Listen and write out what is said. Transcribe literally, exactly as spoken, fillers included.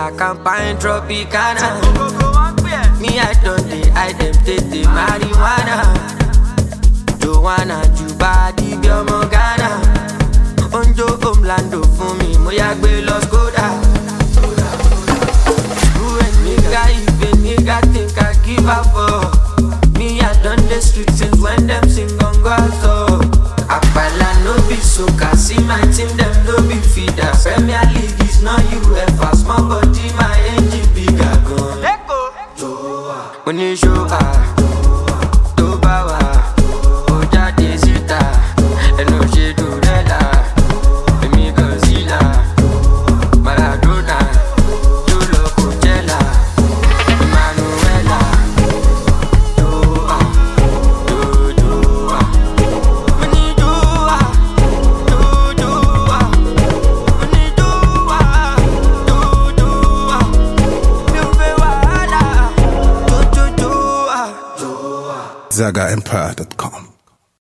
Coca, campaign Tropicana. Me I don't dey, I dem take the marijuana. Joanna, Juba, di biomo Ghana. Onjo Omlando fún mi, mo ya gbé lọ Skoda. Who a nigga, if a nigga think I give up for me, I done the street since when them sing on so. Apala no be soca, see my team them no be feeder. Premier League is not UEFA, small body my engine bigger gun. When you show her, to bawa, oja de sita, eno she do rela, emi Godzilla, Maradona, Jolo Coachella, Emanuela, Joa, Jo Joa, when you Joa, Jo Joa, when you Joa, Jo Joa, you be wala, Jo Jo Joa, Joa. Zaga Empire dot com